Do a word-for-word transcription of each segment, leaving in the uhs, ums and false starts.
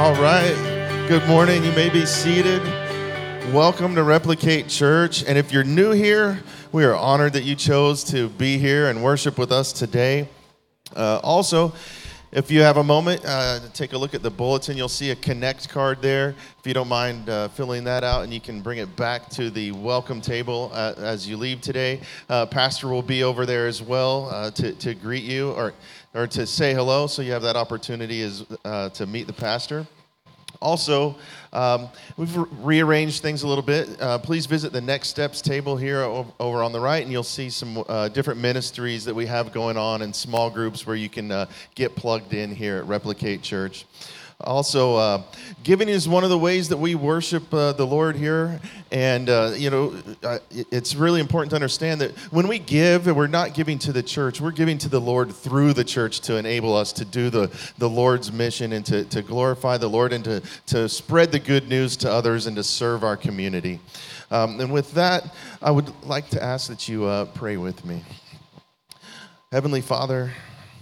All right. Good morning. You may be seated. Welcome to Replicate Church. And if you're new here, we are honored that you chose to be here and worship with us today. Uh, also, if you have a moment, uh, take a look at the bulletin. You'll see a Connect card there. If you don't mind uh, filling that out, and you can bring it back to the welcome table uh, as you leave today. Uh, Pastor will be over there as well uh, to, to greet you or, or to say hello, so you have that opportunity as, uh, to meet the pastor. Also, um, we've re- rearranged things a little bit. Uh, please visit the Next Steps table here o- over on the right, and you'll see some uh, different ministries that we have going on in small groups where you can uh, get plugged in here at Replicate Church. Also, uh, giving is one of the ways that we worship uh, the Lord here. And, uh, you know, uh, it's really important to understand that when we give, we're not giving to the church. We're giving to the Lord through the church to enable us to do the, the Lord's mission and to, to glorify the Lord and to, to spread the good news to others and to serve our community. Um, and with that, I would like to ask that you uh, pray with me. Heavenly Father,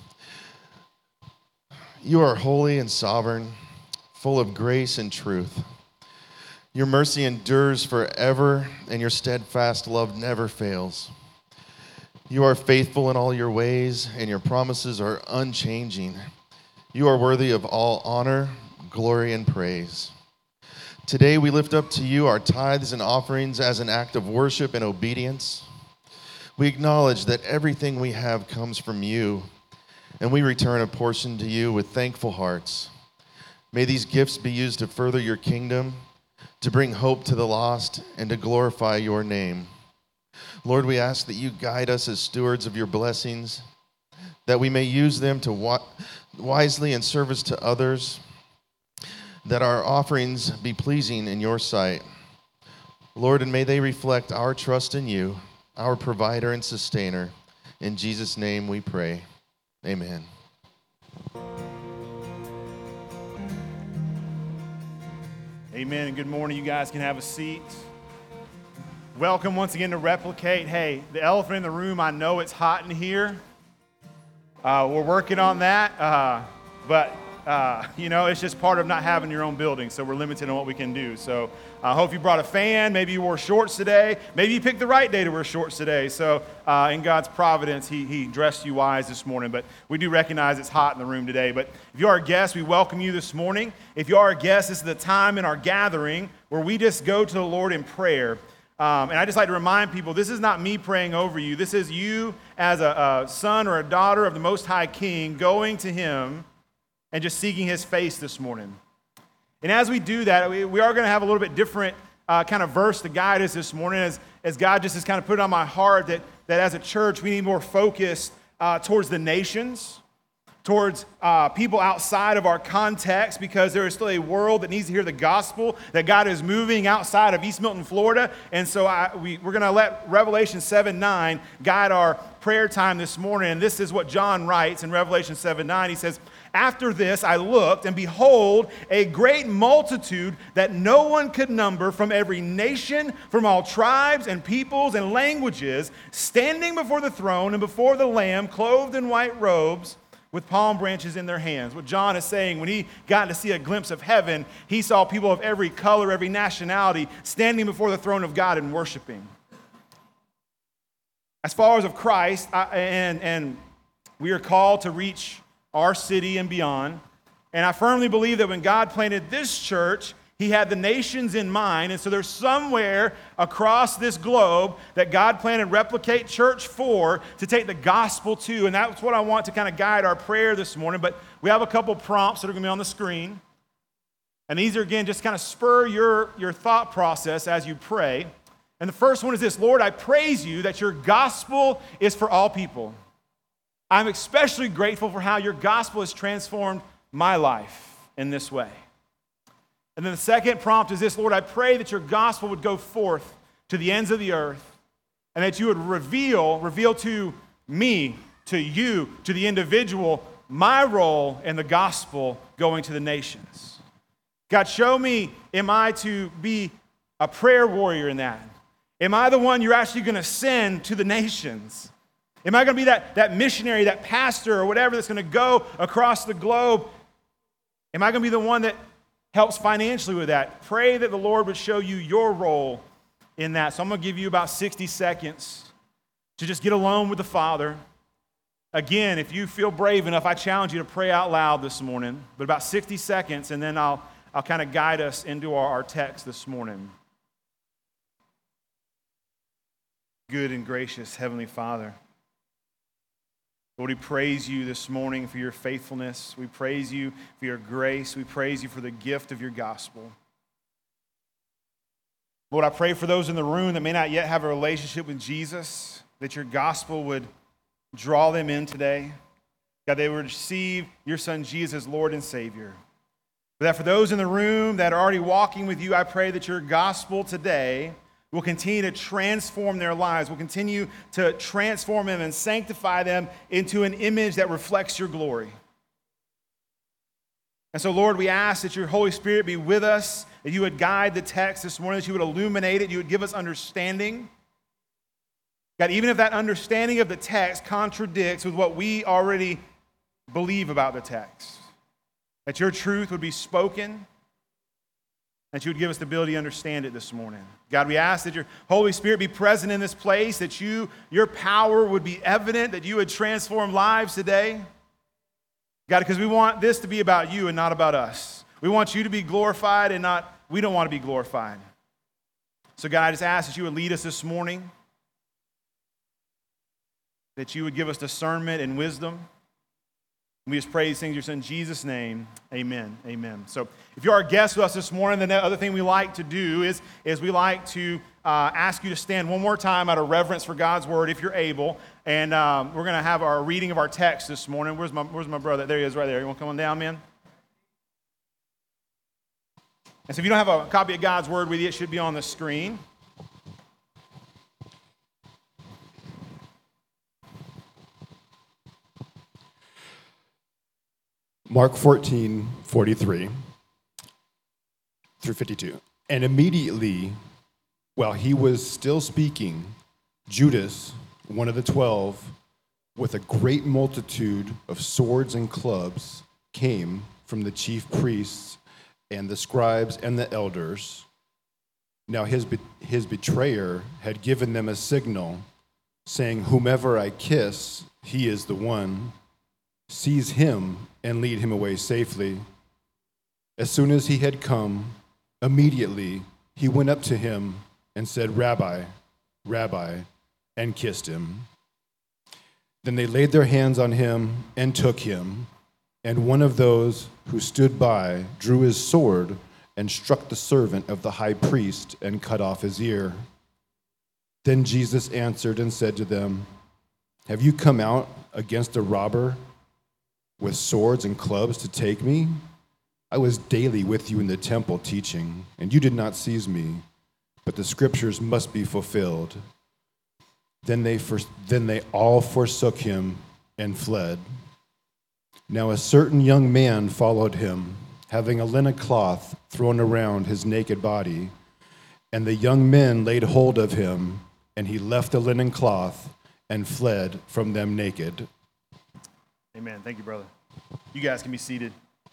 you are holy and sovereign, full of grace and truth. Your mercy endures forever, and your steadfast love never fails. You are faithful in all your ways, and your promises are unchanging. You are worthy of all honor, glory, and praise. Today we lift up to you our tithes and offerings as an act of worship and obedience. We acknowledge that everything we have comes from you, and we return a portion to you with thankful hearts. May these gifts be used to further your kingdom, to bring hope to the lost, and to glorify your name. Lord, we ask that you guide us as stewards of your blessings, that we may use them to wa- wisely in service to others, that our offerings be pleasing in your sight. Lord, and may they reflect our trust in you, our provider and sustainer. In Jesus' name we pray. Amen. Amen, and good morning. You guys can have a seat. Welcome once again to Replicate. Hey, the elephant in the room, I know it's hot in here. Uh, we're working on that, uh, but, uh, you know, it's just part of not having your own building, so we're limited on what we can do. So I hope you brought a fan. Maybe you wore shorts today. Maybe you picked the right day to wear shorts today. So uh, in God's providence, he, he dressed you wise this morning. But we do recognize it's hot in the room today. But if you are a guest, we welcome you this morning. If you are a guest, this is the time in our gathering where we just go to the Lord in prayer. Um, and I just like to remind people, this is not me praying over you. This is you as a, a son or a daughter of the Most High King going to him and just seeking his face this morning. And as we do that, we, we are going to have a little bit different uh, kind of verse to guide us this morning as, as God just has kind of put it on my heart that, that as a church, we need more focus uh, towards the nations, towards uh, people outside of our context, because there is still a world that needs to hear the gospel, that God is moving outside of East Milton, Florida. And so I, we, we're going to let Revelation seven nine guide our prayer time this morning. And this is what John writes in Revelation seven nine. He says, "After this I looked, and behold, a great multitude that no one could number, from every nation, from all tribes and peoples and languages, standing before the throne and before the Lamb, clothed in white robes, with palm branches in their hands." What John is saying, when he got to see a glimpse of heaven, he saw people of every color, every nationality, standing before the throne of God and worshiping. As followers of Christ, I, and, and we are called to reach our city and beyond. And I firmly believe that when God planted this church, he had the nations in mind. And so there's somewhere across this globe that God planted Replicate Church for, to take the gospel to. And that's what I want to kind of guide our prayer this morning. But we have a couple prompts that are going to be on the screen. And these are, again, just kind of spur your, your thought process as you pray. And the first one is this: Lord, I praise you that your gospel is for all people. I'm especially grateful for how your gospel has transformed my life in this way. And then the second prompt is this: Lord, I pray that your gospel would go forth to the ends of the earth, and that you would reveal, reveal to me, to you, to the individual, my role in the gospel going to the nations. God, show me, am I to be a prayer warrior in that? Am I the one you're actually going to send to the nations? Am I going to be that, that missionary, that pastor, or whatever that's going to go across the globe? Am I going to be the one that helps financially with that. Pray that the Lord would show you your role in that. So I'm going to give you about sixty seconds to just get alone with the Father. Again, if you feel brave enough, I challenge you to pray out loud this morning, but about sixty seconds, and then I'll, I'll kind of guide us into our, our text this morning. Good and gracious Heavenly Father, Lord, we praise you this morning for your faithfulness. We praise you for your grace. We praise you for the gift of your gospel. Lord, I pray for those in the room that may not yet have a relationship with Jesus, that your gospel would draw them in today. God, they would receive your Son Jesus as Lord and Savior. But that for those in the room that are already walking with you, I pray that your gospel today will continue to transform their lives, will continue to transform them and sanctify them into an image that reflects your glory. And so, Lord, we ask that your Holy Spirit be with us, that you would guide the text this morning, that you would illuminate it, you would give us understanding. God, even if that understanding of the text contradicts with what we already believe about the text, that your truth would be spoken, that you would give us the ability to understand it this morning. God, we ask that your Holy Spirit be present in this place, that you, your power would be evident, that you would transform lives today. God, because we want this to be about you and not about us. We want you to be glorified and not, we don't want to be glorified. So God, I just ask that you would lead us this morning, that you would give us discernment and wisdom. We just pray these things in your Son, Jesus' name. Amen. Amen. So if you are a guest with us this morning, the other thing we like to do is, is we like to uh, ask you to stand one more time out of reverence for God's word, if you're able. And um, we're going to have our reading of our text this morning. Where's my, where's my brother? There he is right there. You want to come on down, man? And so if you don't have a copy of God's word with you, it should be on the screen. Mark fourteen, forty-three through fifty-two. And immediately, while he was still speaking, Judas, one of the twelve, with a great multitude of swords and clubs, came from the chief priests and the scribes and the elders. Now his, be- his betrayer had given them a signal, saying, "Whomever I kiss, he is the one. Seize him and lead him away safely." As soon as he had come, immediately he went up to him and said, "Rabbi, Rabbi," and kissed him. Then they laid their hands on him and took him, and one of those who stood by drew his sword and struck the servant of the high priest and cut off his ear. Then Jesus answered and said to them, "Have you come out against a robber with swords and clubs to take me? I was daily with you in the temple teaching, and you did not seize me, but the scriptures must be fulfilled." Then they, for, then they all forsook him and fled. Now a certain young man followed him, having a linen cloth thrown around his naked body. And the young men laid hold of him, and he left the linen cloth and fled from them naked. Amen. Thank you, brother. You guys can be seated.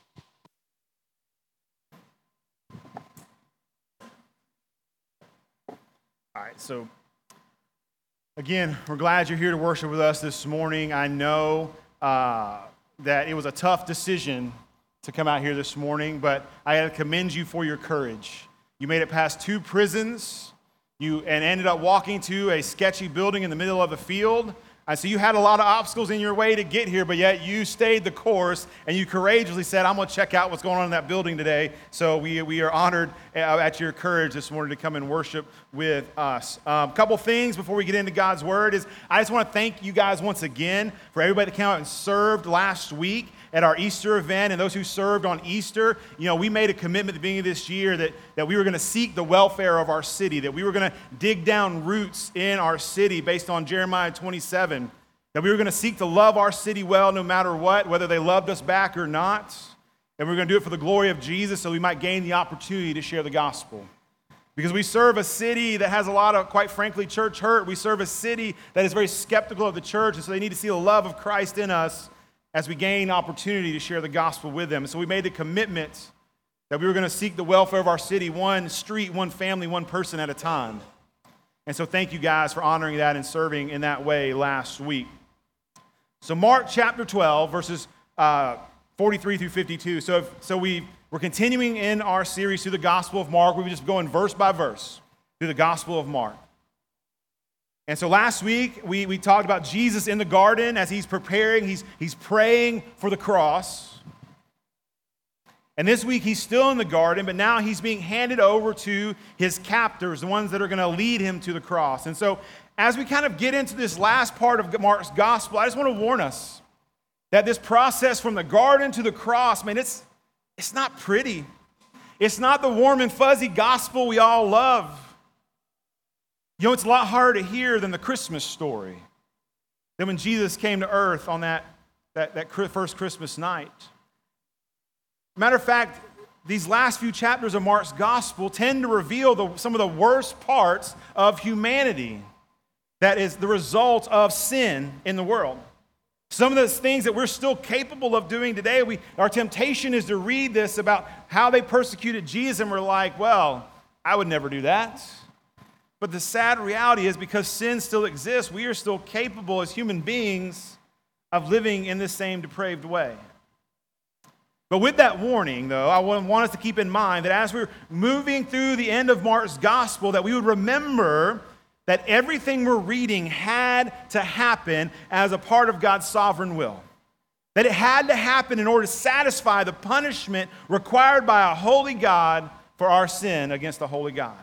All right, so again, we're glad you're here to worship with us this morning. I know uh, that it was a tough decision to come out here this morning, but I gotta commend you for your courage. You made it past two prisons, you and ended up walking to a sketchy building in the middle of a field. Uh, so you had a lot of obstacles in your way to get here, but yet you stayed the course and you courageously said, "I'm going to check out what's going on in that building today." So we, we are honored uh, at your courage this morning to come and worship with us. A um, couple things before we get into God's Word is I just want to thank you guys once again for everybody that came out and served last week at our Easter event, and those who served on Easter. You know, we made a commitment at the beginning of this year that, that we were going to seek the welfare of our city, that we were going to dig down roots in our city based on Jeremiah twenty-seven, that we were going to seek to love our city well no matter what, whether they loved us back or not, and we we're going to do it for the glory of Jesus so we might gain the opportunity to share the gospel. Because we serve a city that has a lot of, quite frankly, church hurt. We serve a city that is very skeptical of the church, and so they need to see the love of Christ in us as we gain opportunity to share the gospel with them. And so we made the commitment that we were going to seek the welfare of our city, one street, one family, one person at a time. And so thank you guys for honoring that and serving in that way last week. So Mark chapter twelve, verses uh, forty-three through fifty-two. So, if, so we, we're continuing in our series through the Gospel of Mark. We're just going verse by verse through the Gospel of Mark. And so last week, we, we talked about Jesus in the garden as he's preparing, he's, he's praying for the cross. And this week, he's still in the garden, but now he's being handed over to his captors, the ones that are going to lead him to the cross. And so as we kind of get into this last part of Mark's gospel, I just want to warn us that this process from the garden to the cross, man, it's, it's not pretty. It's not the warm and fuzzy gospel we all love. You know, it's a lot harder to hear than the Christmas story, than when Jesus came to earth on that, that, that first Christmas night. Matter of fact, these last few chapters of Mark's gospel tend to reveal the, some of the worst parts of humanity. That is the result of sin in the world. Some of those things that we're still capable of doing today, we, our temptation is to read this about how they persecuted Jesus, and we're like, well, I would never do that. But the sad reality is because sin still exists, we are still capable as human beings of living in this same depraved way. But with that warning, though, I want us to keep in mind that as we're moving through the end of Mark's gospel, that we would remember that everything we're reading had to happen as a part of God's sovereign will. That it had to happen in order to satisfy the punishment required by a holy God for our sin against a holy God.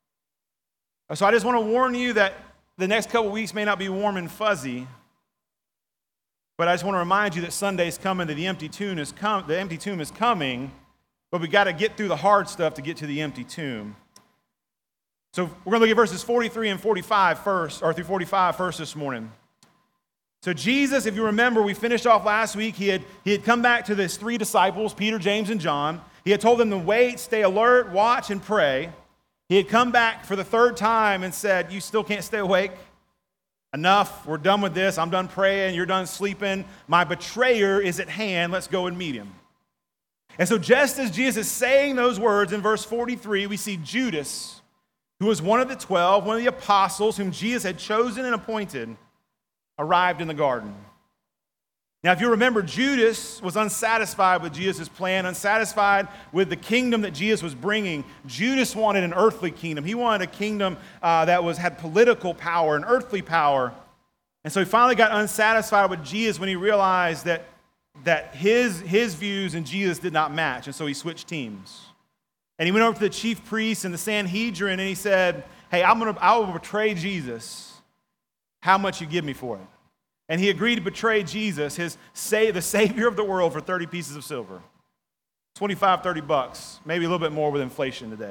So I just want to warn you that the next couple weeks may not be warm and fuzzy, but I just want to remind you that Sunday's coming, that the empty tomb is, com- the empty tomb is coming, but we got to get through the hard stuff to get to the empty tomb. So we're going to look at verses forty-three and forty-five first, or through forty-five first this morning. So Jesus, if you remember, we finished off last week, he had, he had come back to his three disciples, Peter, James, and John. He had told them to wait, stay alert, watch, and pray. He had come back for the third time and said, you still can't stay awake? Enough, we're done with this. I'm done praying, you're done sleeping. My betrayer is at hand, let's go and meet him. And so just as Jesus is saying those words in verse forty-three, we see Judas, who was one of the twelve, one of the apostles whom Jesus had chosen and appointed, arrived in the garden. Now, if you remember, Judas was unsatisfied with Jesus' plan, unsatisfied with the kingdom that Jesus was bringing. Judas wanted an earthly kingdom. He wanted a kingdom uh, that was had political power, an earthly power. And so he finally got unsatisfied with Jesus when he realized that, that his, his views and Jesus did not match. And so he switched teams. And he went over to the chief priests and the Sanhedrin, and he said, hey, I'm gonna, I will betray Jesus. How much you give me for it? And he agreed to betray Jesus, his say, the Savior of the world, for thirty pieces of silver. twenty-five, thirty bucks, maybe a little bit more with inflation today.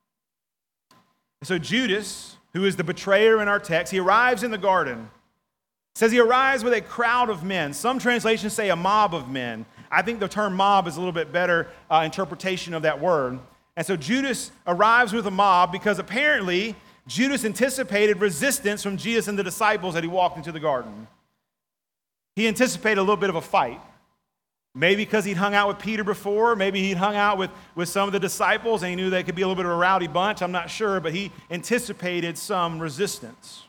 And so Judas, who is the betrayer in our text, he arrives in the garden. It says he arrives with a crowd of men. Some translations say a mob of men. I think the term mob is a little bit better uh, interpretation of that word. And so Judas arrives with a mob because apparently Judas anticipated resistance from Jesus and the disciples as he walked into the garden. He anticipated a little bit of a fight. Maybe because he'd hung out with Peter before, maybe he'd hung out with, with some of the disciples and he knew they could be a little bit of a rowdy bunch, I'm not sure, but he anticipated some resistance.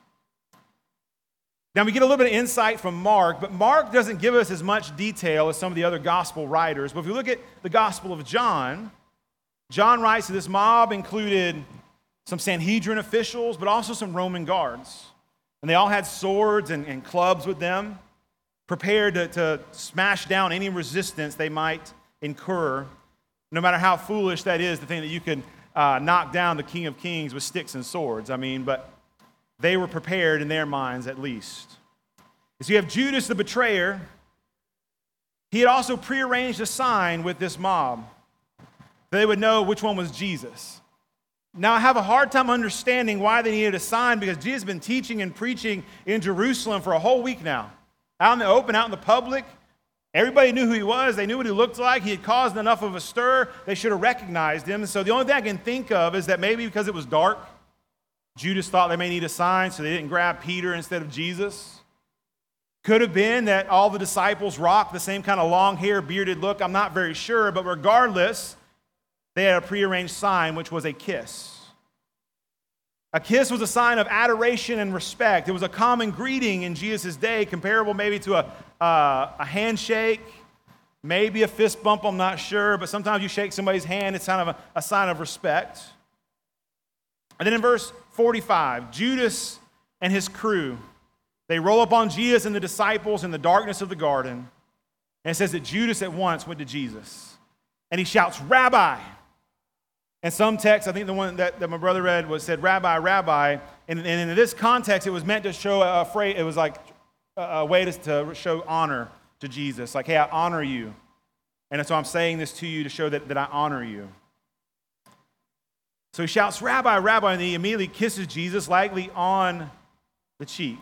Now we get a little bit of insight from Mark, but Mark doesn't give us as much detail as some of the other gospel writers. But if you look at the Gospel of John, John writes that this mob included some Sanhedrin officials, but also some Roman guards. And they all had swords and, and clubs with them, prepared to, to smash down any resistance they might incur, no matter how foolish that is, to think that you could uh, knock down the King of Kings with sticks and swords. I mean, but they were prepared in their minds at least. So you have Judas the betrayer. He had also prearranged a sign with this mob. They would know which one was Jesus. Now, I have a hard time understanding why they needed a sign, because Jesus has been teaching and preaching in Jerusalem for a whole week now. Out in the open, out in the public. Everybody knew who he was. They knew what he looked like. He had caused enough of a stir. They should have recognized him. So the only thing I can think of is that maybe because it was dark, Judas thought they may need a sign, so they didn't grab Peter instead of Jesus. Could have been that all the disciples rocked the same kind of long hair, bearded look. I'm not very sure, but regardless, they had a prearranged sign, which was a kiss. A kiss was a sign of adoration and respect. It was a common greeting in Jesus' day, comparable maybe to a, uh, a handshake, maybe a fist bump, I'm not sure, but sometimes you shake somebody's hand, it's kind of a, a sign of respect. And then in verse forty-five, Judas and his crew, they roll up on Jesus and the disciples in the darkness of the garden, and it says that Judas at once went to Jesus, and he shouts, "Rabbi!" And some texts, I think the one that, that my brother read was said, "Rabbi, Rabbi." And, and in this context, it was meant to show a phrase, it was like a, a way to, to show honor to Jesus. Like, hey, I honor you. And so I'm saying this to you to show that, that I honor you. So he shouts, "Rabbi, Rabbi," and he immediately kisses Jesus, likely on the cheek.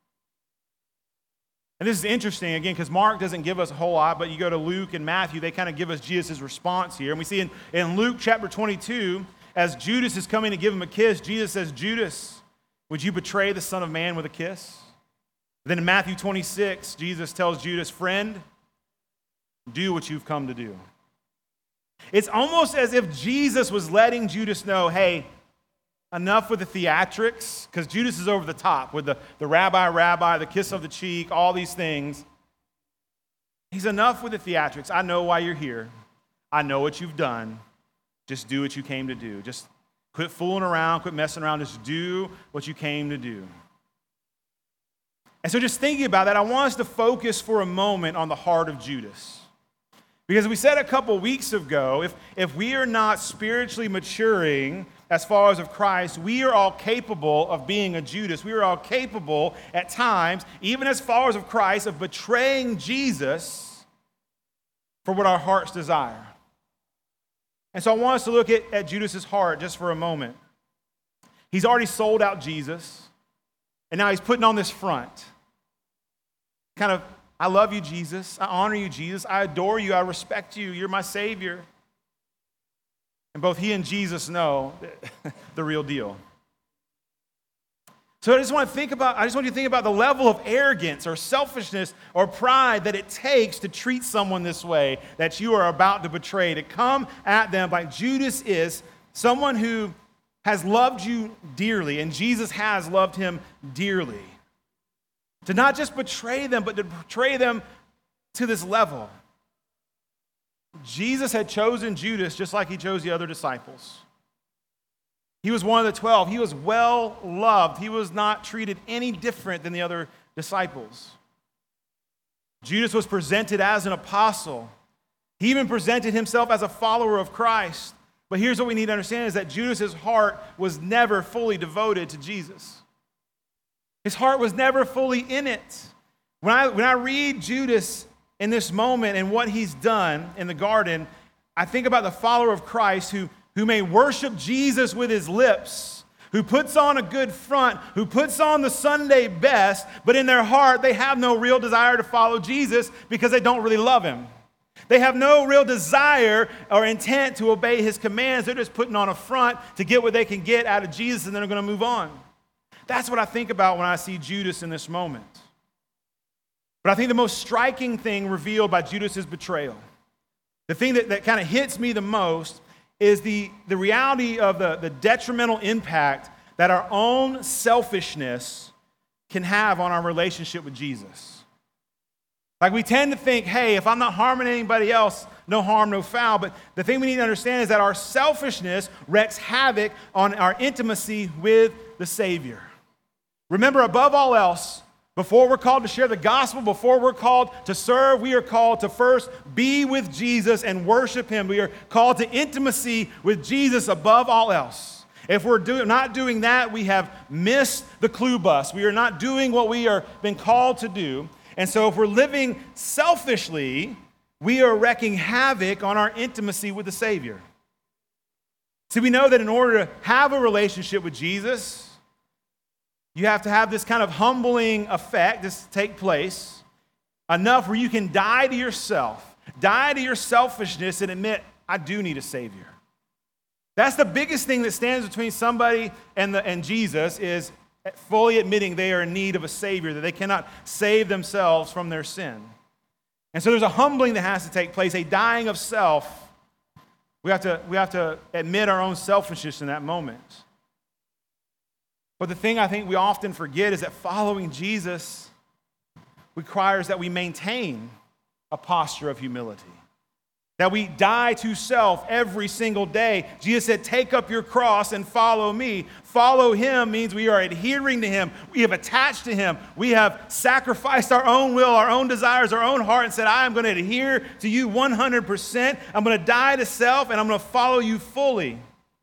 And this is interesting, again, because Mark doesn't give us a whole lot, but you go to Luke and Matthew, they kind of give us Jesus' response here. And we see in, in Luke chapter twenty-two, as Judas is coming to give him a kiss, Jesus says, "Judas, would you betray the Son of Man with a kiss?" Then in Matthew twenty-six, Jesus tells Judas, "Friend, do what you've come to do." It's almost as if Jesus was letting Judas know, hey, enough with the theatrics, because Judas is over the top with the, the rabbi, rabbi, the kiss of the cheek, all these things. He's enough with the theatrics. I know why you're here. I know what you've done. Just do what you came to do. Just quit fooling around, quit messing around. Just do what you came to do. And so just thinking about that, I want us to focus for a moment on the heart of Judas. Because we said a couple weeks ago, if, if we are not spiritually maturing as followers of Christ, we are all capable of being a Judas. We are all capable at times, even as followers of Christ, of betraying Jesus for what our hearts desire. And so I want us to look at, at Judas' heart just for a moment. He's already sold out Jesus, and now he's putting on this front. Kind of, I love you, Jesus. I honor you, Jesus. I adore you. I respect you. You're my Savior. And both he and Jesus know the real deal. So I just want to think about, I just want you to think about the level of arrogance or selfishness or pride that it takes to treat someone this way that you are about to betray, to come at them like Judas is, someone who has loved you dearly, and Jesus has loved him dearly. To not just betray them, but to betray them to this level. Jesus had chosen Judas just like he chose the other disciples. He was one of the twelve. He was well loved. He was not treated any different than the other disciples. Judas was presented as an apostle. He even presented himself as a follower of Christ. But here's what we need to understand is that Judas' heart was never fully devoted to Jesus. His heart was never fully in it. When I, when I read Judas in this moment and what he's done in the garden, I think about the follower of Christ who, who may worship Jesus with his lips, who puts on a good front, who puts on the Sunday best, but in their heart they have no real desire to follow Jesus because they don't really love him. They have no real desire or intent to obey his commands. They're just putting on a front to get what they can get out of Jesus, and then they're going to move on. That's what I think about when I see Judas in this moment. But I think the most striking thing revealed by Judas' betrayal, the thing that, that kind of hits me the most, is the, the reality of the, the detrimental impact that our own selfishness can have on our relationship with Jesus. Like we tend to think, hey, if I'm not harming anybody else, no harm, no foul. But the thing we need to understand is that our selfishness wreaks havoc on our intimacy with the Savior. Remember, above all else, before we're called to share the gospel, before we're called to serve, we are called to first be with Jesus and worship him. We are called to intimacy with Jesus above all else. If we're do, not doing that, we have missed the clue bus. We are not doing what we are been called to do. And so if we're living selfishly, we are wreaking havoc on our intimacy with the Savior. See, we know that in order to have a relationship with Jesus, you have to have this kind of humbling effect, this take place, enough where you can die to yourself, die to your selfishness and admit, I do need a Savior. That's the biggest thing that stands between somebody and, the, and Jesus is fully admitting they are in need of a Savior, that they cannot save themselves from their sin. And so there's a humbling that has to take place, a dying of self We have to, we have to admit our own selfishness in that moment. But the thing I think we often forget is that following Jesus requires that we maintain a posture of humility. That we die to self every single day. Jesus said, take up your cross and follow me. Follow him means we are adhering to him. We have attached to him. We have sacrificed our own will, our own desires, our own heart, and said, I am going to adhere to you one hundred percent. I'm going to die to self, and I'm going to follow you fully.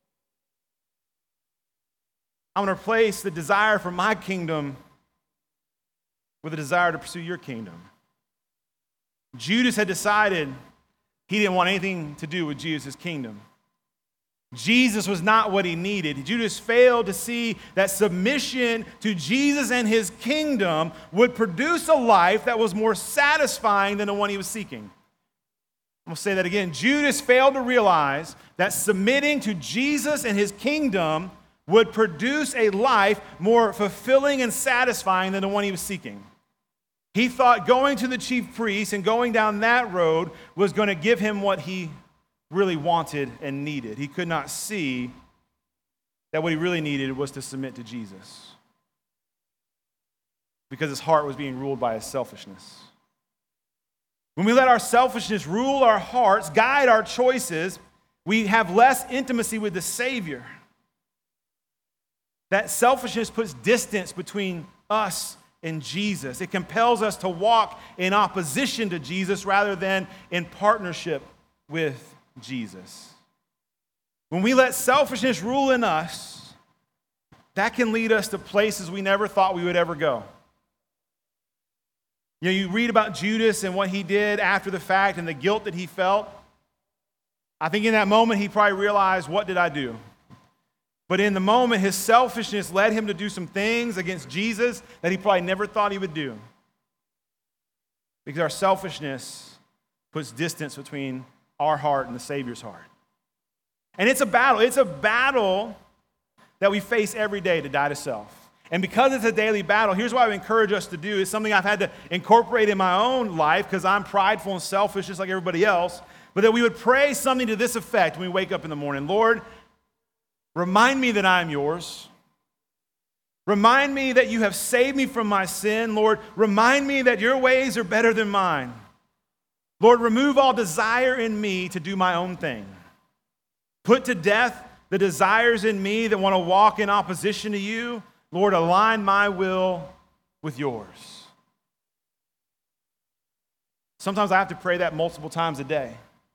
I'm going to replace the desire for my kingdom with a desire to pursue your kingdom. Judas had decided he didn't want anything to do with Jesus' kingdom. Jesus was not what he needed. Judas failed to see that submission to Jesus and his kingdom would produce a life that was more satisfying than the one he was seeking. I'm going to say that again. Judas failed to realize that submitting to Jesus and his kingdom would produce a life more fulfilling and satisfying than the one he was seeking. He thought going to the chief priest and going down that road was going to give him what he really wanted and needed. He could not see that what he really needed was to submit to Jesus, because his heart was being ruled by his selfishness. When we let our selfishness rule our hearts, guide our choices, we have less intimacy with the Savior. That selfishness puts distance between us and Jesus. It compels us to walk in opposition to Jesus rather than in partnership with Jesus. When we let selfishness rule in us, that can lead us to places we never thought we would ever go. You know, you read about Judas and what he did after the fact and the guilt that he felt. I think in that moment he probably realized, what did I do? But in the moment, his selfishness led him to do some things against Jesus that he probably never thought he would do. Because our selfishness puts distance between our heart and the Savior's heart. And it's a battle. It's a battle that we face every day, to die to self. And because it's a daily battle, here's what I would encourage us to do. It's something I've had to incorporate in my own life because I'm prideful and selfish just like everybody else. But that we would pray something to this effect when we wake up in the morning. Lord, remind me that I am yours. Remind me that you have saved me from my sin. Lord, remind me that your ways are better than mine. Lord, remove all desire in me to do my own thing. Put to death the desires in me that want to walk in opposition to you. Lord, align my will with yours. Sometimes I have to pray that multiple times a day,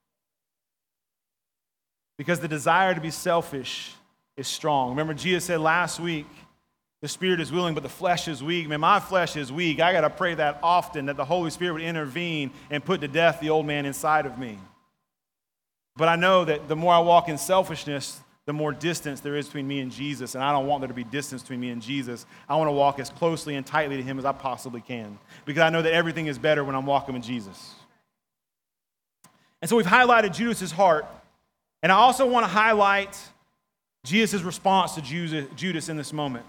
because the desire to be selfish is strong. Remember, Jesus said last week, the spirit is willing, but the flesh is weak. Man, my flesh is weak. I got to pray that often, that the Holy Spirit would intervene and put to death the old man inside of me. But I know that the more I walk in selfishness, the more distance there is between me and Jesus, and I don't want there to be distance between me and Jesus. I want to walk as closely and tightly to him as I possibly can, because I know that everything is better when I'm walking with Jesus. And so we've highlighted Judas' heart, and I also want to highlight Jesus' response to Judas in this moment.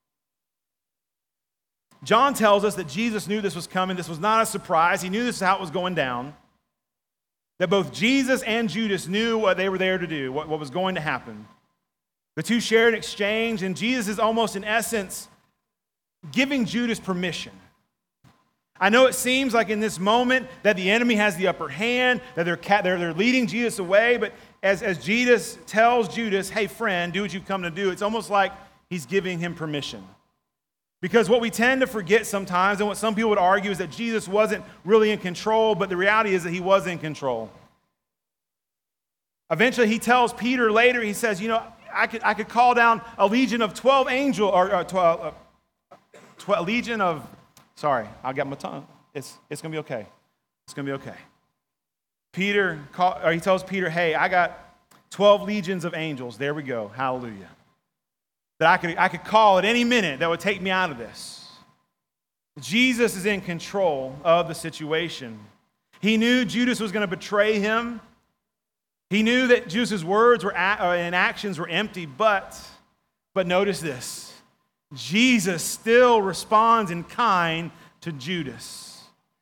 John tells us that Jesus knew this was coming. This was not a surprise. He knew this is how it was going down. That both Jesus and Judas knew what they were there to do, what, what was going to happen. The two shared an exchange, and Jesus is almost, in essence, giving Judas permission. I know it seems like in this moment that the enemy has the upper hand, that they're, they're, they're leading Jesus away, but as, as Jesus tells Judas, hey friend, do what you've come to do, it's almost like he's giving him permission. Because what we tend to forget sometimes, and what some people would argue, is that Jesus wasn't really in control, but the reality is that he was in control. Eventually he tells Peter later, he says, you know, I could, I could call down a legion of twelve angels, or, or twelve, uh, twelve, a legion of, sorry, I got my tongue. It's, it's going to be okay. It's going to be okay. Peter, call, or he tells Peter, hey, I got twelve legions of angels. There we go. Hallelujah. That I could, I could call at any minute that would take me out of this. Jesus is in control of the situation. He knew Judas was going to betray him. He knew that Judas' words were and actions were empty, but, but notice this. Jesus still responds in kind to Judas.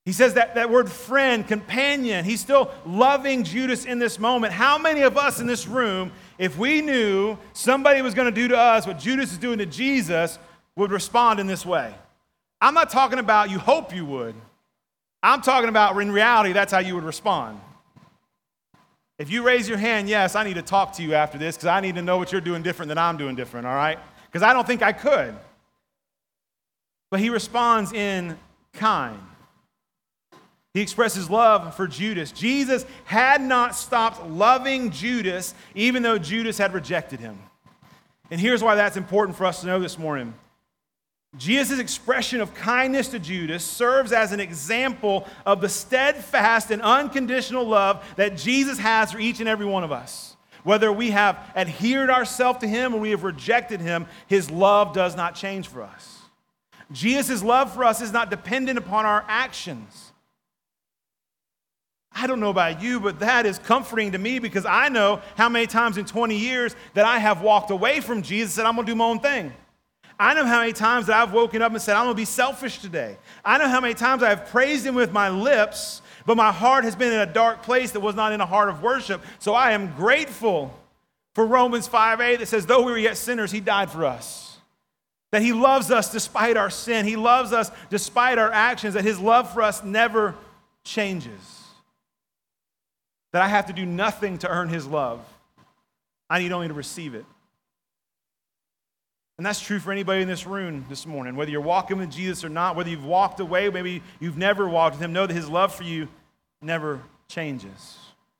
He says that, that word friend, companion, he's still loving Judas in this moment. How many of us in this room, if we knew somebody was going to do to us what Judas is doing to Jesus, would respond in this way? I'm not talking about you hope you would. I'm talking about in reality, that's how you would respond. If you raise your hand, yes, I need to talk to you after this because I need to know what you're doing different than I'm doing different, all right? Because I don't think I could. But he responds in kind. He expresses love for Judas. Jesus had not stopped loving Judas even though Judas had rejected him. And here's why that's important for us to know this morning. Jesus' expression of kindness to Judas serves as an example of the steadfast and unconditional love that Jesus has for each and every one of us. Whether we have adhered ourselves to him or we have rejected him, his love does not change for us. Jesus' love for us is not dependent upon our actions. I don't know about you, but that is comforting to me because I know how many times in twenty years that I have walked away from Jesus and said, I'm going to do my own thing. I know how many times that I've woken up and said, I'm going to be selfish today. I know how many times I've praised him with my lips, but my heart has been in a dark place that was not in a heart of worship. So I am grateful for Romans five eight that says, though we were yet sinners, he died for us. That he loves us despite our sin. He loves us despite our actions, that his love for us never changes. That I have to do nothing to earn his love. I need only to receive it. And that's true for anybody in this room this morning. Whether you're walking with Jesus or not, whether you've walked away, maybe you've never walked with him, know that his love for you never changes.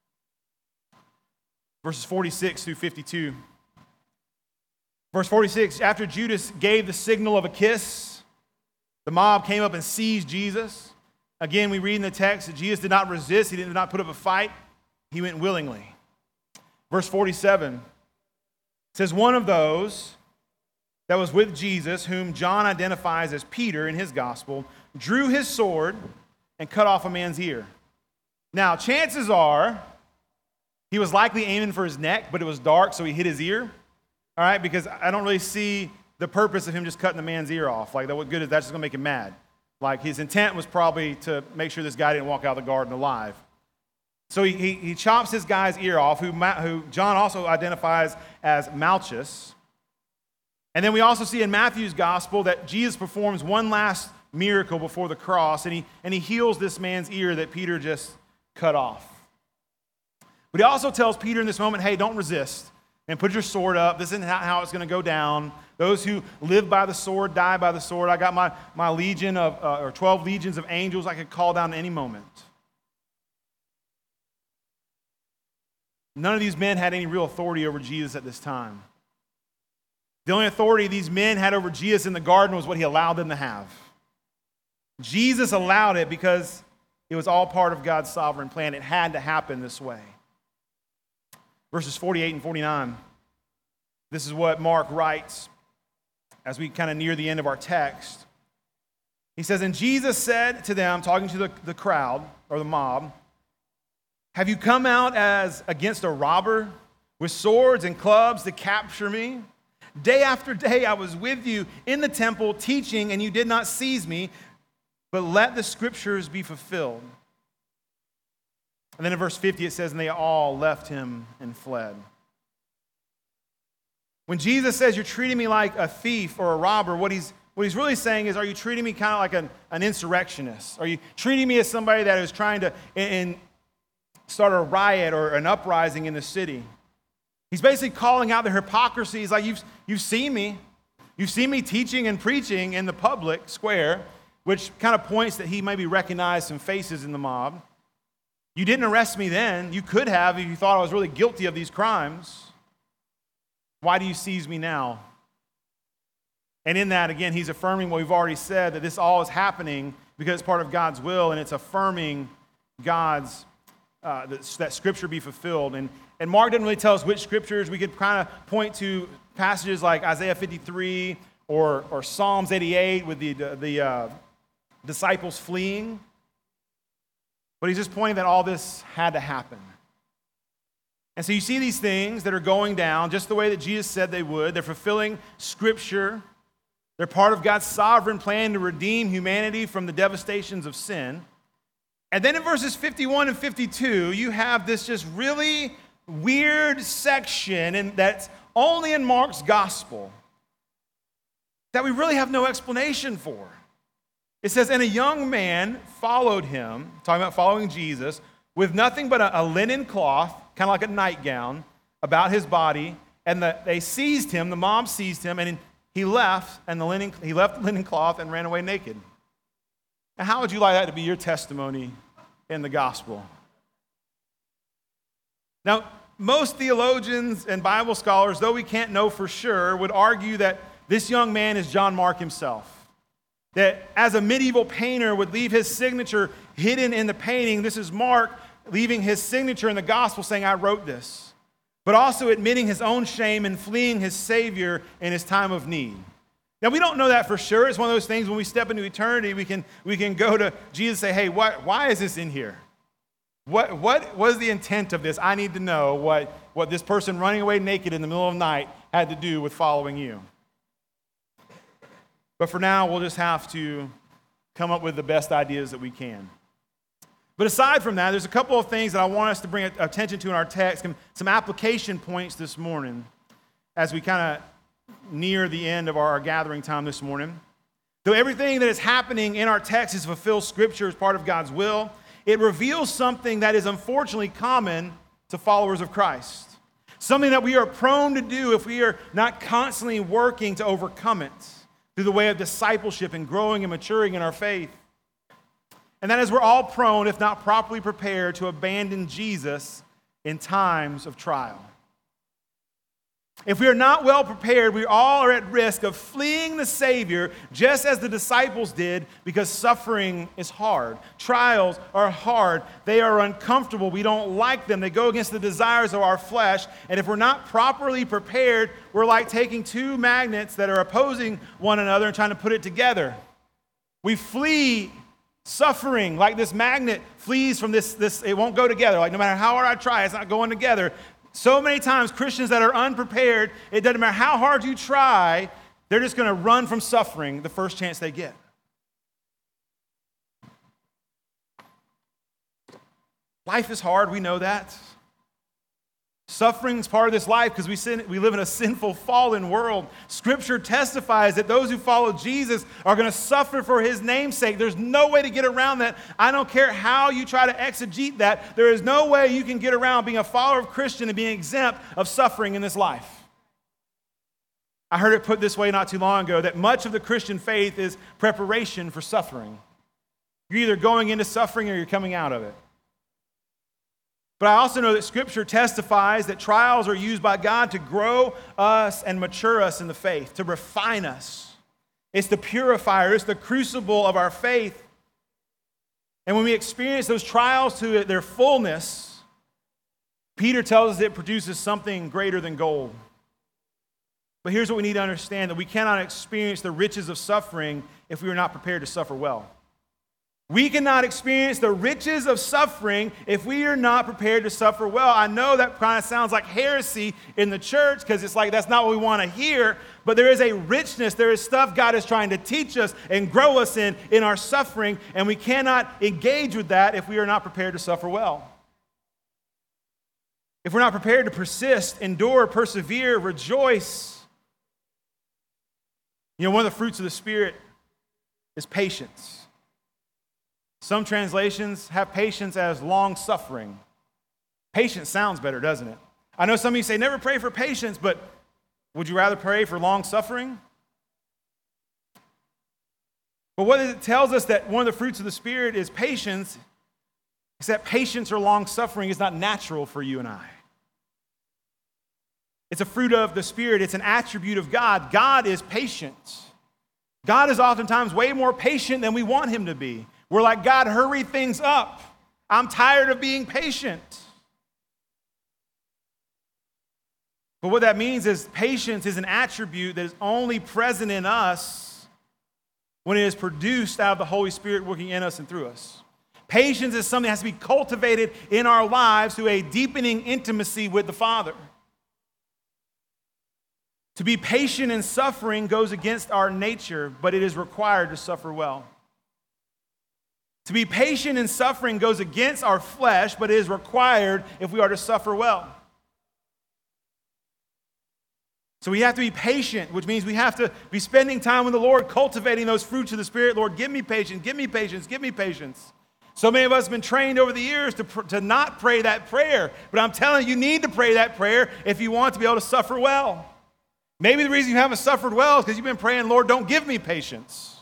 Verses forty-six through fifty-two. Verse forty-six, after Judas gave the signal of a kiss, the mob came up and seized Jesus. Again, we read in the text that Jesus did not resist. He did not put up a fight. He went willingly. Verse forty-seven says, one of those that was with Jesus, whom John identifies as Peter in his gospel, drew his sword and cut off a man's ear. Now, chances are he was likely aiming for his neck, but it was dark, so he hit his ear. All right, because I don't really see the purpose of him just cutting the man's ear off. Like, what good is that? That's just going to make him mad. Like, his intent was probably to make sure this guy didn't walk out of the garden alive. So he, he, he chops this guy's ear off, who, who John also identifies as Malchus. And then we also see in Matthew's gospel that Jesus performs one last miracle before the cross, and he, and he heals this man's ear that Peter just cut off. But he also tells Peter in this moment, hey, don't resist, and put your sword up. This isn't how it's going to go down. Those who live by the sword die by the sword. I got my, my legion of, uh, or twelve legions of angels I could call down at any moment. None of these men had any real authority over Jesus at this time. The only authority these men had over Jesus in the garden was what he allowed them to have. Jesus allowed it because it was all part of God's sovereign plan. It had to happen this way. Verses forty-eight and forty-nine. This is what Mark writes as we kind of near the end of our text. He says, and Jesus said to them, talking to the, the crowd or the mob, have you come out as against a robber with swords and clubs to capture me? Day after day I was with you in the temple teaching, and you did not seize me, but let the scriptures be fulfilled. And then in verse fifty it says, and they all left him and fled. When Jesus says you're treating me like a thief or a robber, what he's, what he's really saying is, are you treating me kind of like an, an insurrectionist? Are you treating me as somebody that is trying to in, in start a riot or an uprising in the city? He's basically calling out the hypocrisy. He's like, you've, you've seen me. You've seen me teaching and preaching in the public square, which kind of points that he maybe recognized some faces in the mob. You didn't arrest me then. You could have if you thought I was really guilty of these crimes. Why do you seize me now? And in that, again, he's affirming what we've already said, that this all is happening because it's part of God's will, and it's affirming God's, uh, that, that Scripture be fulfilled. And, and Mark didn't really tell us which Scriptures. We could kind of point to passages like Isaiah fifty-three or, or Psalms eighty-eight with the, the, the uh, disciples fleeing. But he's just pointing that all this had to happen. And so you see these things that are going down just the way that Jesus said they would. They're fulfilling Scripture. They're part of God's sovereign plan to redeem humanity from the devastations of sin. And then in verses fifty-one and fifty-two, you have this just really weird section, and that's only in Mark's gospel, that we really have no explanation for. It says, and a young man followed him, talking about following Jesus, with nothing but a, a linen cloth, kind of like a nightgown, about his body, and the, they seized him, the mom seized him, and he left, and the linen, he left the linen cloth and ran away naked. And how would you like that to be your testimony in the gospel? Now, most theologians and Bible scholars, though we can't know for sure, would argue that this young man is John Mark himself. That as a medieval painter would leave his signature hidden in the painting, this is Mark leaving his signature in the gospel saying, I wrote this. But also admitting his own shame and fleeing his Savior in his time of need. Now, we don't know that for sure. It's one of those things when we step into eternity, we can, we can go to Jesus and say, hey, what, why is this in here? What, what was the intent of this? I need to know what, what this person running away naked in the middle of the night had to do with following you. But for now, we'll just have to come up with the best ideas that we can. But aside from that, there's a couple of things that I want us to bring attention to in our text, some application points this morning as we kind of near the end of our gathering time this morning. Though everything that is happening in our text is fulfilled Scripture as part of God's will, it reveals something that is unfortunately common to followers of Christ. Something that we are prone to do if we are not constantly working to overcome it through the way of discipleship and growing and maturing in our faith. And that is we're all prone, if not properly prepared, to abandon Jesus in times of trial. If we are not well prepared, we all are at risk of fleeing the Savior just as the disciples did because suffering is hard. Trials are hard. They are uncomfortable. We don't like them. They go against the desires of our flesh. And if we're not properly prepared, we're like taking two magnets that are opposing one another and trying to put it together. We flee suffering like this magnet flees from this, this, it won't go together. Like no matter how hard I try, it's not going together. So many times, Christians that are unprepared, it doesn't matter how hard you try, they're just going to run from suffering the first chance they get. Life is hard, we know that. Suffering is part of this life because we sin, we live in a sinful, fallen world. Scripture testifies that those who follow Jesus are going to suffer for his name's sake. There's no way to get around that. I don't care how you try to exegete that. There is no way you can get around being a follower of Christian and being exempt of suffering in this life. I heard it put this way not too long ago, that much of the Christian faith is preparation for suffering. You're either going into suffering or you're coming out of it. But I also know that Scripture testifies that trials are used by God to grow us and mature us in the faith, to refine us. It's the purifier, it's the crucible of our faith. And when we experience those trials to their fullness, Peter tells us it produces something greater than gold. But here's what we need to understand, that we cannot experience the riches of suffering if we are not prepared to suffer well. We cannot experience the riches of suffering if we are not prepared to suffer well. I know that kind of sounds like heresy in the church because it's like that's not what we want to hear, but there is a richness, there is stuff God is trying to teach us and grow us in in our suffering, and we cannot engage with that if we are not prepared to suffer well. If we're not prepared to persist, endure, persevere, rejoice. You know, one of the fruits of the Spirit is patience. Some translations have patience as long-suffering. Patience sounds better, doesn't it? I know some of you say, never pray for patience, but would you rather pray for long-suffering? But what it tells us that one of the fruits of the Spirit is patience, is that patience or long-suffering is not natural for you and I. It's a fruit of the Spirit. It's an attribute of God. God is patient. God is oftentimes way more patient than we want him to be. We're like, God, hurry things up. I'm tired of being patient. But what that means is patience is an attribute that is only present in us when it is produced out of the Holy Spirit working in us and through us. Patience is something that has to be cultivated in our lives through a deepening intimacy with the Father. To be patient in suffering goes against our nature, but it is required to suffer well. To be patient in suffering goes against our flesh, but it is required if we are to suffer well. So we have to be patient, which means we have to be spending time with the Lord, cultivating those fruits of the Spirit. Lord, give me patience, give me patience, give me patience. So many of us have been trained over the years to, to not pray that prayer. But I'm telling you, you need to pray that prayer if you want to be able to suffer well. Maybe the reason you haven't suffered well is because you've been praying, Lord, don't give me patience.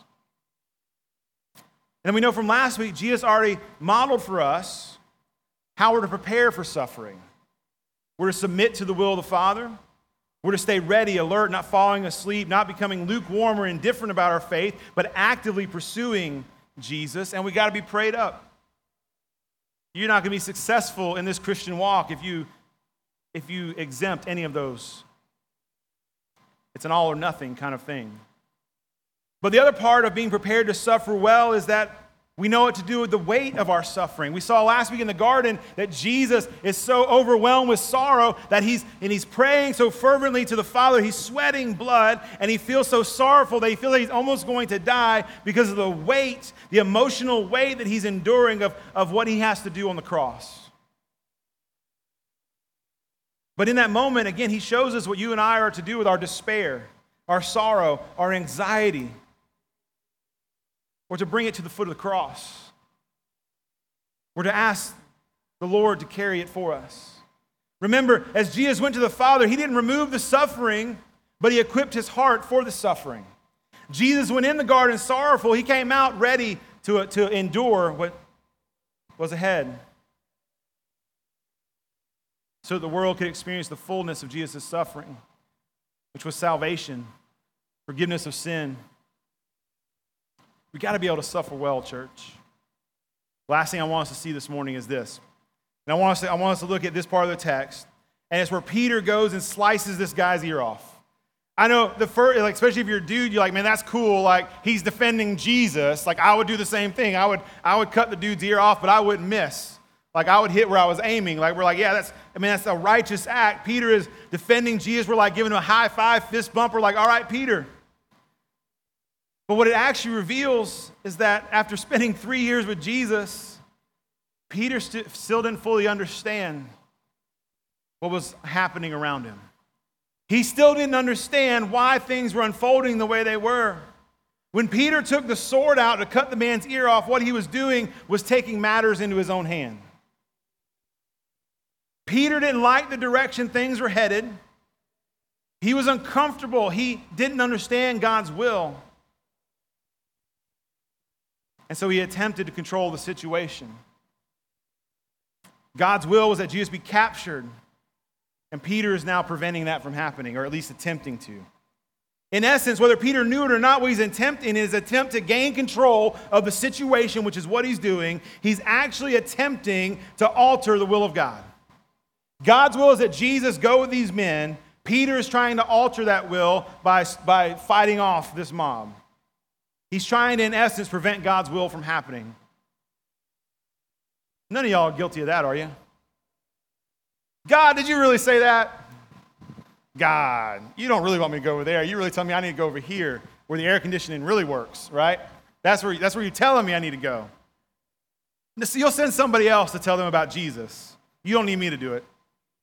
And we know from last week, Jesus already modeled for us how we're to prepare for suffering. We're to submit to the will of the Father. We're to stay ready, alert, not falling asleep, not becoming lukewarm or indifferent about our faith, but actively pursuing Jesus. And we got to be prayed up. You're not going to be successful in this Christian walk if you, if you exempt any of those. It's an all or nothing kind of thing. But the other part of being prepared to suffer well is that we know what to do with the weight of our suffering. We saw last week in the garden that Jesus is so overwhelmed with sorrow that he's, and he's praying so fervently to the Father, he's sweating blood, and he feels so sorrowful that he feels like he's almost going to die because of the weight, the emotional weight that he's enduring of, of what he has to do on the cross. But in that moment, again, he shows us what you and I are to do with our despair, our sorrow, our anxiety, or to bring it to the foot of the cross. We're to ask the Lord to carry it for us. Remember, as Jesus went to the Father, he didn't remove the suffering, but he equipped his heart for the suffering. Jesus went in the garden sorrowful. He came out ready to, to endure what was ahead, so that the world could experience the fullness of Jesus' suffering, which was salvation, forgiveness of sin. We got to be able to suffer well, church. Last thing I want us to see this morning is this. And I want us to, I want us to look at this part of the text. And it's where Peter goes and slices this guy's ear off. I know, the first, like, especially if you're a dude, you're like, man, that's cool. Like, he's defending Jesus. Like, I would do the same thing. I would, I would cut the dude's ear off, but I wouldn't miss. Like, I would hit where I was aiming. Like, we're like, yeah, that's, I mean, that's a righteous act. Peter is defending Jesus. We're like giving him a high five, fist bump. We're like, all right, Peter. But what it actually reveals is that after spending three years with Jesus, Peter st- still didn't fully understand what was happening around him. He still didn't understand why things were unfolding the way they were. When Peter took the sword out to cut the man's ear off, what he was doing was taking matters into his own hand. Peter didn't like the direction things were headed. He was uncomfortable. He didn't understand God's will. And so he attempted to control the situation. God's will was that Jesus be captured, and Peter is now preventing that from happening, or at least attempting to. In essence, whether Peter knew it or not, what he's attempting in his attempt to gain control of the situation, which is what he's doing, he's actually attempting to alter the will of God. God's will is that Jesus go with these men. Peter is trying to alter that will by, by fighting off this mob. He's trying to, in essence, prevent God's will from happening. None of y'all are guilty of that, are you? God, did you really say that? God, you don't really want me to go over there. You really tell me I need to go over here where the air conditioning really works, right? That's where, that's where you're telling me I need to go. You'll send somebody else to tell them about Jesus. You don't need me to do it.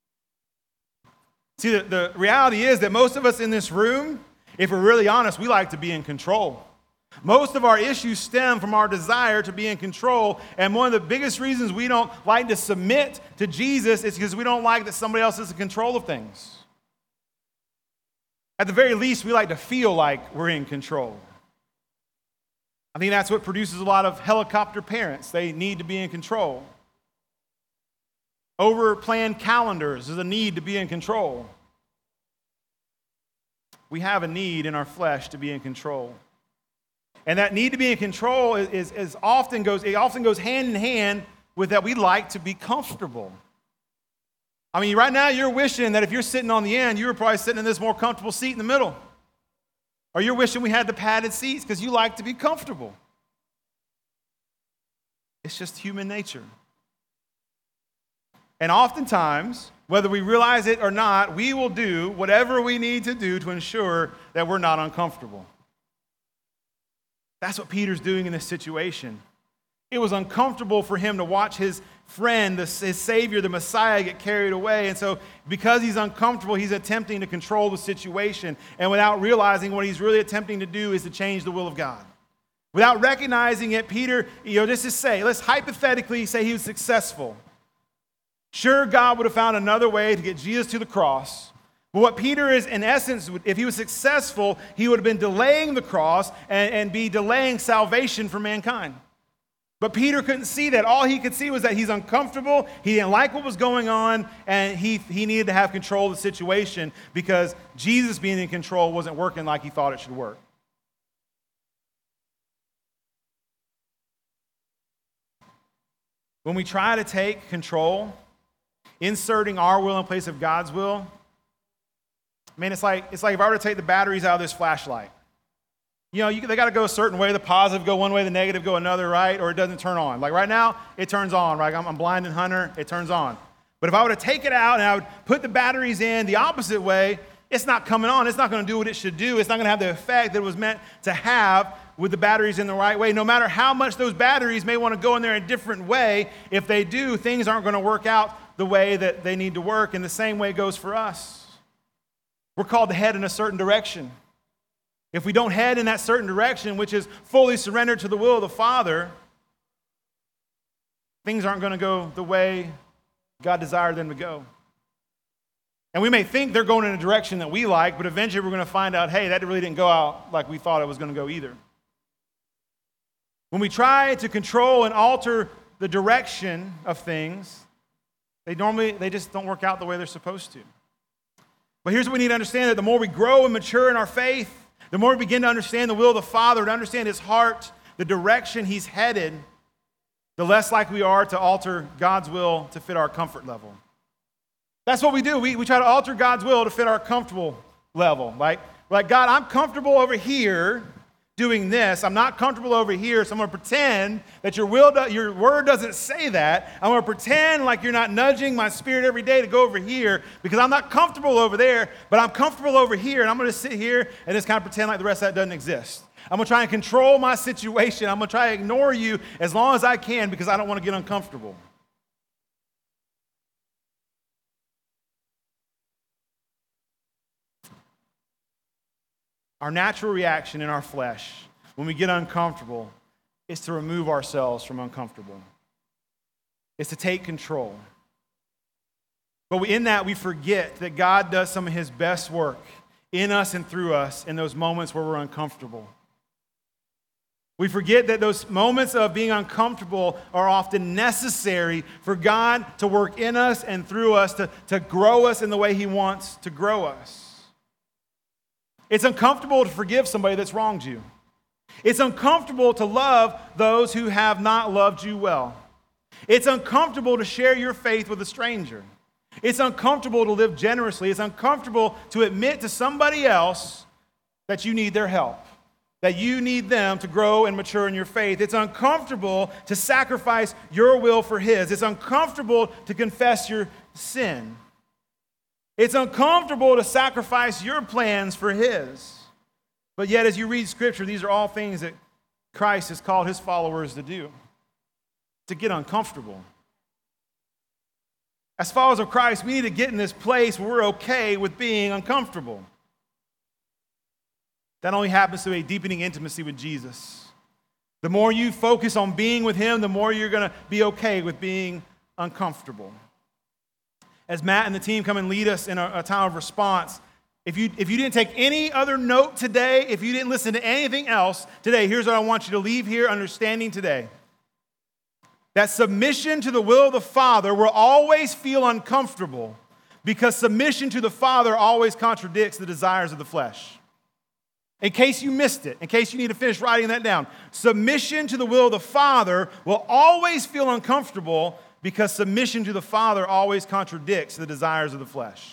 See, the, the reality is that most of us in this room, if we're really honest, we like to be in control. Most of our issues stem from our desire to be in control, and one of the biggest reasons we don't like to submit to Jesus is because we don't like that somebody else is in control of things. At the very least, we like to feel like we're in control. I think that's what produces a lot of helicopter parents. They need to be in control. Over-planned calendars is a need to be in control. We have a need in our flesh to be in control. And that need to be in control is, is, is often goes, it often goes hand in hand with that we like to be comfortable. I mean, right now you're wishing that if you're sitting on the end, you were probably sitting in this more comfortable seat in the middle. Or you're wishing we had the padded seats because you like to be comfortable. It's just human nature. And oftentimes, whether we realize it or not, we will do whatever we need to do to ensure that we're not uncomfortable. That's what Peter's doing in this situation. It was uncomfortable for him to watch his friend, the, his Savior, the Messiah, get carried away. And so because he's uncomfortable, he's attempting to control the situation. And without realizing what he's really attempting to do is to change the will of God. Without recognizing it, Peter, you know, just to say, let's hypothetically say he was successful. Sure, God would have found another way to get Jesus to the cross. But what Peter is, in essence, if he was successful, he would have been delaying the cross and, and be delaying salvation for mankind. But Peter couldn't see that. All he could see was that he's uncomfortable, he didn't like what was going on, and he, he needed to have control of the situation because Jesus being in control wasn't working like he thought it should work. When we try to take control, inserting our will in place of God's will, I mean, it's like, it's like if I were to take the batteries out of this flashlight. You know, you, they got to go a certain way. The positive go one way, the negative go another, right? Or it doesn't turn on. Like right now, it turns on, right? I'm, I'm blind and hunter, it turns on. But if I were to take it out and I would put the batteries in the opposite way, it's not coming on. It's not going to do what it should do. It's not going to have the effect that it was meant to have with the batteries in the right way. No matter how much those batteries may want to go in there in a different way, if they do, things aren't going to work out the way that they need to work. And the same way goes for us. We're called to head in a certain direction. If we don't head in that certain direction, which is fully surrendered to the will of the Father, things aren't going to go the way God desired them to go. And we may think they're going in a direction that we like, but eventually we're going to find out, hey, that really didn't go out like we thought it was going to go either. When we try to control and alter the direction of things, they normally, they just don't work out the way they're supposed to. But here's what we need to understand, that the more we grow and mature in our faith, the more we begin to understand the will of the Father, to understand his heart, the direction he's headed, the less likely we are to alter God's will to fit our comfort level. That's what we do. We, we try to alter God's will to fit our comfortable level. Like, like, God, I'm comfortable over here doing this. I'm not comfortable over here, so I'm going to pretend that your will, do, your word doesn't say that. I'm going to pretend like you're not nudging my spirit every day to go over here because I'm not comfortable over there, but I'm comfortable over here, and I'm going to sit here and just kind of pretend like the rest of that doesn't exist. I'm going to try and control my situation. I'm going to try to ignore you as long as I can because I don't want to get uncomfortable. Our natural reaction in our flesh when we get uncomfortable is to remove ourselves from uncomfortable. It's to take control. But in that, we forget that God does some of his best work in us and through us in those moments where we're uncomfortable. We forget that those moments of being uncomfortable are often necessary for God to work in us and through us to, to grow us in the way he wants to grow us. It's uncomfortable to forgive somebody that's wronged you. It's uncomfortable to love those who have not loved you well. It's uncomfortable to share your faith with a stranger. It's uncomfortable to live generously. It's uncomfortable to admit to somebody else that you need their help, that you need them to grow and mature in your faith. It's uncomfortable to sacrifice your will for his. It's uncomfortable to confess your sin. It's uncomfortable to sacrifice your plans for his. But yet, as you read Scripture, these are all things that Christ has called his followers to do, to get uncomfortable. As followers of Christ, we need to get in this place where we're okay with being uncomfortable. That only happens through a deepening intimacy with Jesus. The more you focus on being with him, the more you're going to be okay with being uncomfortable. As Matt and the team come and lead us in a, a time of response, if you, if you didn't take any other note today, if you didn't listen to anything else today, here's what I want you to leave here understanding today. That submission to the will of the Father will always feel uncomfortable because submission to the Father always contradicts the desires of the flesh. In case you missed it, in case you need to finish writing that down, submission to the will of the Father will always feel uncomfortable because submission to the Father always contradicts the desires of the flesh.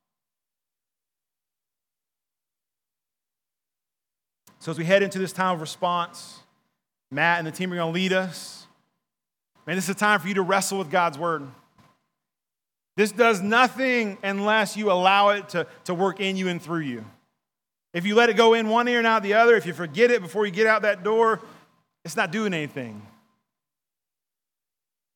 So as we head into this time of response, Matt and the team are going to lead us. Man, this is a time for you to wrestle with God's word. This does nothing unless you allow it to, to work in you and through you. If you let it go in one ear and out the other, if you forget it before you get out that door, it's not doing anything.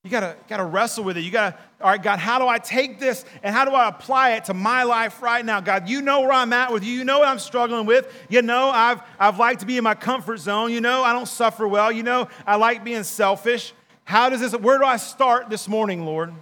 You gotta, gotta wrestle with it. You gotta, all right, God, how do I take this and how do I apply it to my life right now? God, you know where I'm at with you. You know what I'm struggling with. You know I've, I've liked to be in my comfort zone. You know I don't suffer well. You know I like being selfish. How does this, where do I start this morning, Lord?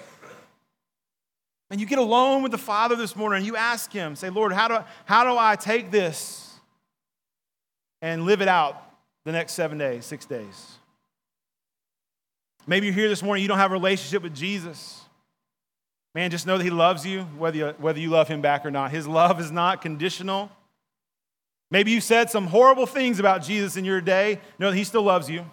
And you get alone with the Father this morning and you ask him, say, Lord, how do, how do I take this and live it out the next seven days, six days? Maybe you're here this morning, you don't have a relationship with Jesus. Man, just know that he loves you, whether you, whether you love him back or not. His love is not conditional. Maybe you said some horrible things about Jesus in your day. Know that he still loves you.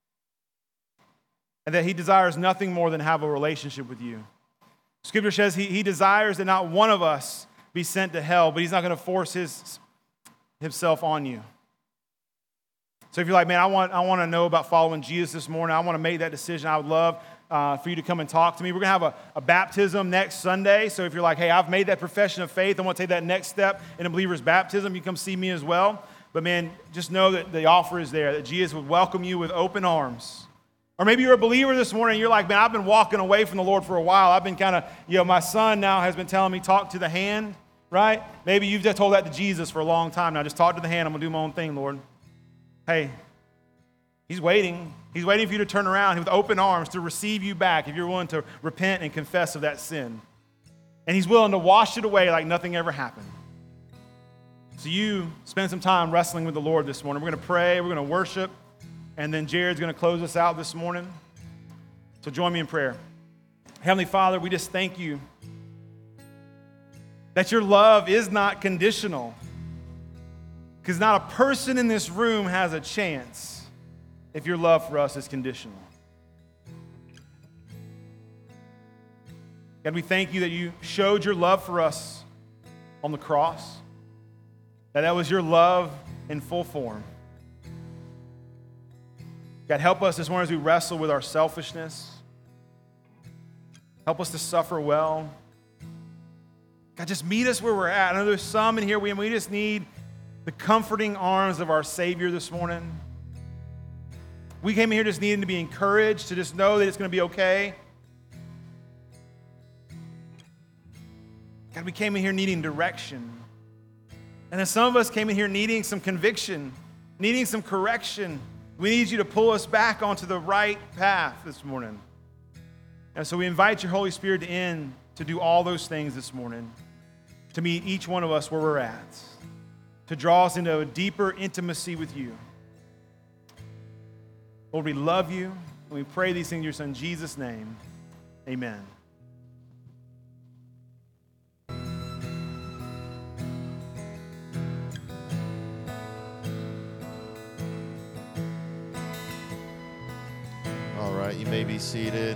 And that he desires nothing more than have a relationship with you. Scripture says he, he desires that not one of us be sent to hell, but he's not going to force his, himself on you. So if you're like, man, I want, I want to know about following Jesus this morning, I want to make that decision, I would love uh, for you to come and talk to me. We're going to have a, a baptism next Sunday. So if you're like, hey, I've made that profession of faith, I want to take that next step in a believer's baptism, you come see me as well. But man, just know that the offer is there, that Jesus would welcome you with open arms. Or maybe you're a believer this morning and you're like, man, I've been walking away from the Lord for a while. I've been kind of, you know, my son now has been telling me, talk to the hand, right? Maybe you've just told that to Jesus for a long time now. Just talk to the hand. I'm going to do my own thing, Lord. Hey, he's waiting. He's waiting for you to turn around with open arms to receive you back if you're willing to repent and confess of that sin. And he's willing to wash it away like nothing ever happened. So you spend some time wrestling with the Lord this morning. We're going to pray. We're going to worship. And then Jared's going to close us out this morning. So join me in prayer. Heavenly Father, we just thank you that your love is not conditional. Because not a person in this room has a chance if your love for us is conditional. God, we thank you that you showed your love for us on the cross. That that was your love in full form. God, help us this morning as we wrestle with our selfishness. Help us to suffer well. God, just meet us where we're at. I know there's some in here, we, we just need the comforting arms of our Savior this morning. We came in here just needing to be encouraged, to just know that it's going to be okay. God, we came in here needing direction. And then some of us came in here needing some conviction, needing some correction. We need you to pull us back onto the right path this morning. And so we invite your Holy Spirit in to do all those things this morning, to meet each one of us where we're at, to draw us into a deeper intimacy with you. Lord, we love you, and we pray these things in your Son, Jesus' name. Amen. All right, you may be seated.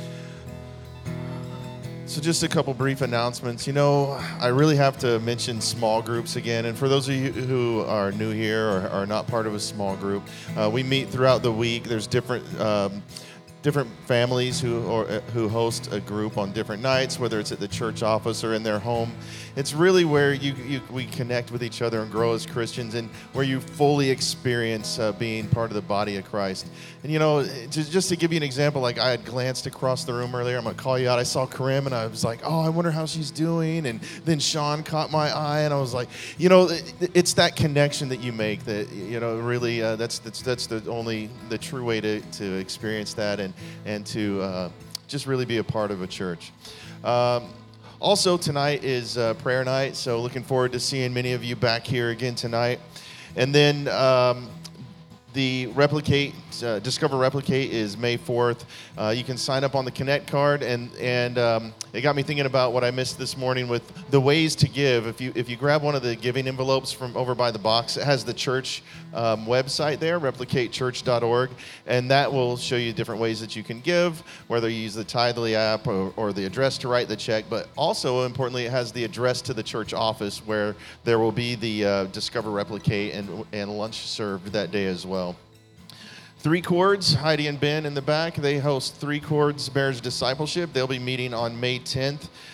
So just a couple brief announcements. You know, I really have to mention small groups again. And for those of you who are new here or are not part of a small group, uh, we meet throughout the week. There's different um, different families who or uh, who host a group on different nights, whether it's at the church office or in their home. It's really where you, you we connect with each other and grow as Christians, and where you fully experience uh, being part of the body of Christ. And you know, just, just to give you an example, like I had glanced across the room earlier. I'm gonna call you out. I saw Karim, and I was like, oh, I wonder how she's doing. And then Sean caught my eye, and I was like, you know, it, it's that connection that you make that, you know, really uh, that's that's that's the only the true way to to experience that and and to uh, just really be a part of a church. Um, also, tonight is uh, prayer night, so looking forward to seeing many of you back here again tonight. And then um, the Replicate, uh, Discover Replicate is May fourth. Uh, you can sign up on the Connect card, and and um, it got me thinking about what I missed this morning with the ways to give. If you if you grab one of the giving envelopes from over by the box, it has the church um, website there, replicate church dot org, and that will show you different ways that you can give, whether you use the Tithely app or, or the address to write the check, but also importantly, it has the address to the church office where there will be the uh, Discover Replicate and, and lunch served that day as well. Three Chords, Heidi and Ben in the back, they host Three Chords Marriage Discipleship. They'll be meeting on May tenth.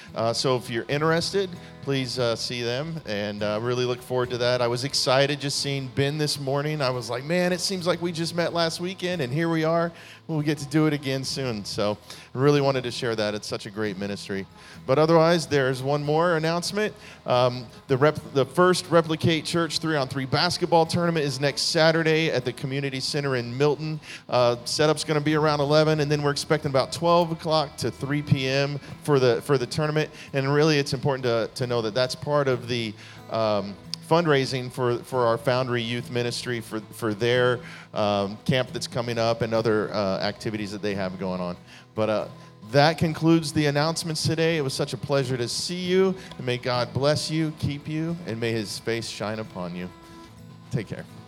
Uh, so if you're interested, please uh, see them, and uh, really look forward to that. I was excited just seeing Ben this morning. I was like, man, it seems like we just met last weekend, and here we are. We'll get to do it again soon. So I really wanted to share that. It's such a great ministry. But otherwise, there's one more announcement. Um, the, rep, the first Replicate Church three on three basketball tournament is next Saturday at the Community Center in Milton. Uh, setup's going to be around eleven, and then we're expecting about twelve o'clock to three p.m. for the for the tournament. And really, it's important to, to know that that's part of the um, fundraising for, for our Foundry Youth Ministry for, for their um, camp that's coming up and other uh, activities that they have going on. But uh, that concludes the announcements today. It was such a pleasure to see you. And may God bless you, keep you, and may his face shine upon you. Take care.